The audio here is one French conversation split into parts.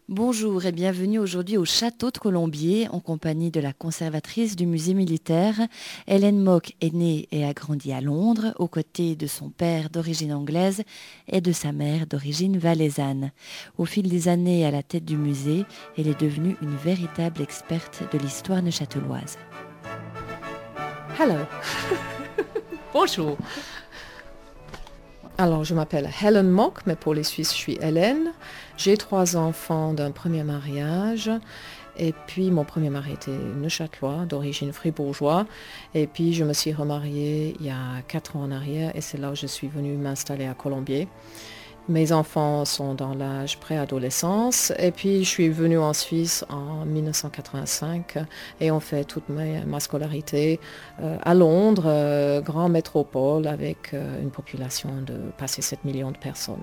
Bonjour et bienvenue aujourd'hui au Château de Colombier en compagnie de la conservatrice du musée militaire. Hélène Mock est née et a grandi à Londres aux côtés de son père d'origine anglaise et de sa mère d'origine valaisanne. Au fil des années à la tête du musée, elle est devenue une véritable experte de l'histoire neuchâteloise. Hello. Bonjour. Alors, je m'appelle Helen Mock, mais pour les Suisses, je suis Hélène. J'ai 3 enfants d'un premier mariage. Et puis, mon premier mari était neuchâtelois, d'origine fribourgeois. Et puis, je me suis remariée il y a 4 ans en arrière et c'est là où je suis venue m'installer à Colombier. Mes enfants sont dans l'âge préadolescence et puis je suis venue en Suisse en 1985 et on fait toute ma scolarité à Londres, grande métropole avec une population de passer 7 millions de personnes.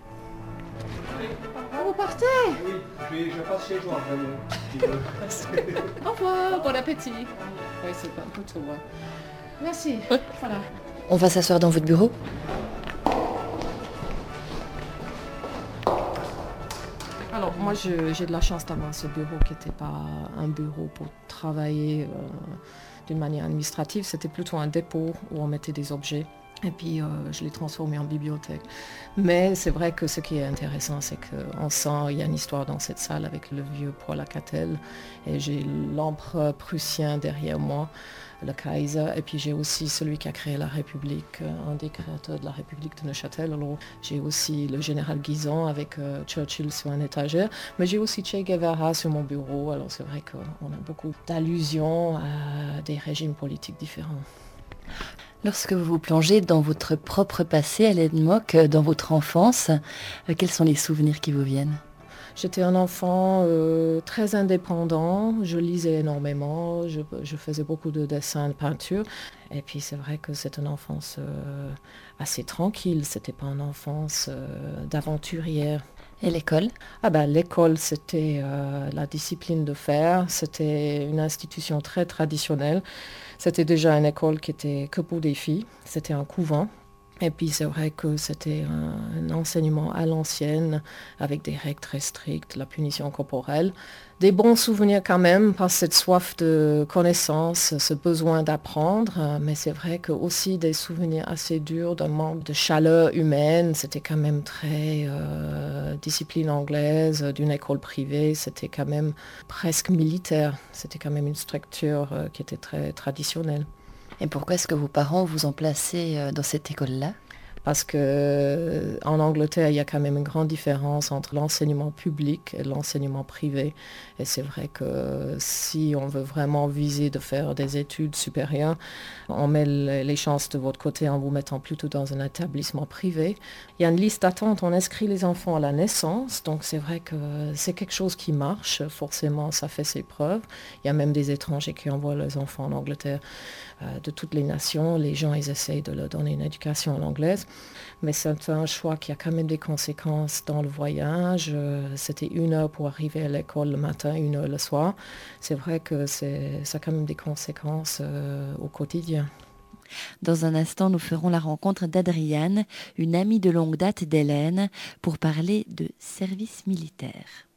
Vous partez? Oui, je passe chez toi, vraiment. Au revoir, bon appétit. Oui, c'est pas plutôt loin. Merci. Voilà. On va s'asseoir dans votre bureau. Alors, moi, j'ai de la chance d'avoir ce bureau qui n'était pas un bureau pour travailler d'une manière administrative. C'était plutôt un dépôt où on mettait des objets. Et puis, je l'ai transformé en bibliothèque. Mais c'est vrai que ce qui est intéressant, c'est qu'on sent, il y a une histoire dans cette salle avec le vieux Paul Lacatel. Et j'ai l'empereur prussien derrière moi, le Kaiser. Et puis, j'ai aussi celui qui a créé la République, un des créateurs de la République de Neuchâtel. Alors, j'ai aussi le général Guisan avec Churchill sur une étagère. Mais j'ai aussi Che Guevara sur mon bureau. Alors, c'est vrai qu'on a beaucoup d'allusions à des régimes politiques différents. Lorsque vous vous plongez dans votre propre passé, Hélène Mock, dans votre enfance, quels sont les souvenirs qui vous viennent ? J'étais un enfant très indépendant, je lisais énormément, je faisais beaucoup de dessins, de peinture. Et puis c'est vrai que c'est une enfance assez tranquille, c'était pas une enfance d'aventurière. Et l'école ? L'école, c'était la discipline de fer, c'était une institution très traditionnelle. C'était déjà une école qui était que pour des filles, c'était un couvent. Et puis c'est vrai que c'était un enseignement à l'ancienne, avec des règles très strictes, la punition corporelle. Des bons souvenirs quand même, par cette soif de connaissance, ce besoin d'apprendre. Mais c'est vrai que aussi des souvenirs assez durs d'un manque de chaleur humaine. C'était quand même très discipline anglaise, d'une école privée. C'était quand même presque militaire. C'était quand même une structure qui était très traditionnelle. Et pourquoi est-ce que vos parents vous ont placé dans cette école-là ? Parce qu'en Angleterre, il y a quand même une grande différence entre l'enseignement public et l'enseignement privé. Et c'est vrai que si on veut vraiment viser de faire des études supérieures, on met les chances de votre côté en vous mettant plutôt dans un établissement privé. Il y a une liste d'attente, on inscrit les enfants à la naissance, donc c'est vrai que c'est quelque chose qui marche. Forcément, ça fait ses preuves. Il y a même des étrangers qui envoient leurs enfants en Angleterre de toutes les nations. Les gens, ils essayent de leur donner une éducation en anglaise. Mais c'est un choix qui a quand même des conséquences dans le voyage. C'était 1 heure pour arriver à l'école le matin, 1 heure le soir. C'est vrai que ça a quand même des conséquences au quotidien. Dans un instant, nous ferons la rencontre d'Adriane, une amie de longue date d'Hélène, pour parler de service militaire.